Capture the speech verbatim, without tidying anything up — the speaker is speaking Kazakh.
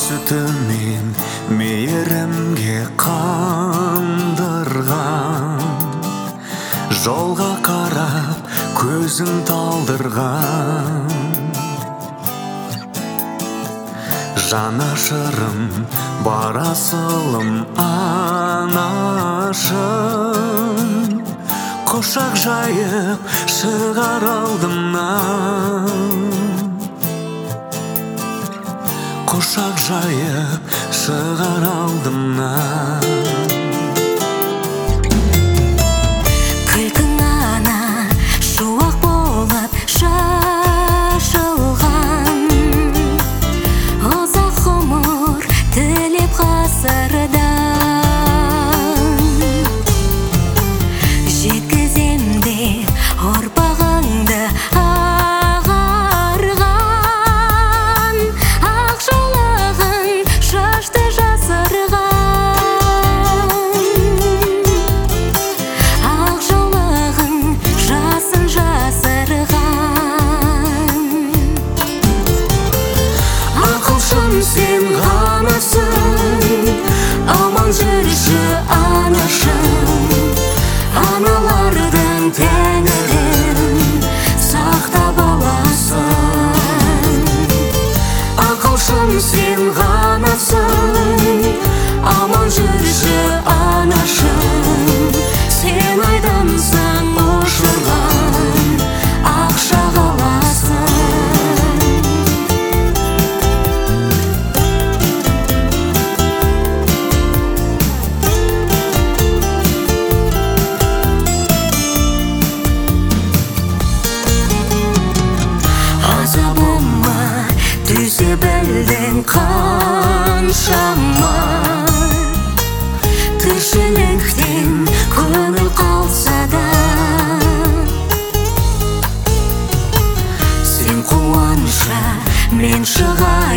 сүтімен мейірімге қандырған, жолға қарап көзің талдырған. Жанашырым, бар асылым, анашым, құшақ жайып шығар алдымнан. Құшақ жайып шығар алдымнан. Күлкің ана шуақ болып шашылған, ұзақ ғұмыр тілеп ғасырдан. Жеткізем деп ұрпағыңды ағарған, ақ жолағың шашты жасырған. Ақ жолағың жасын жасырған. Ақылшым сен ғанасың, аман жүрші анашым. Аналардың тәңірім сақтап аласың. Ақылшым сен ғанасың, аман жүрші анашым. Сен айдансың ұшырған ақ шағаласың. Азабыма төзе білдің қаншама, тіршіліктен көңіл қалса да. Сен қуанша мен шығар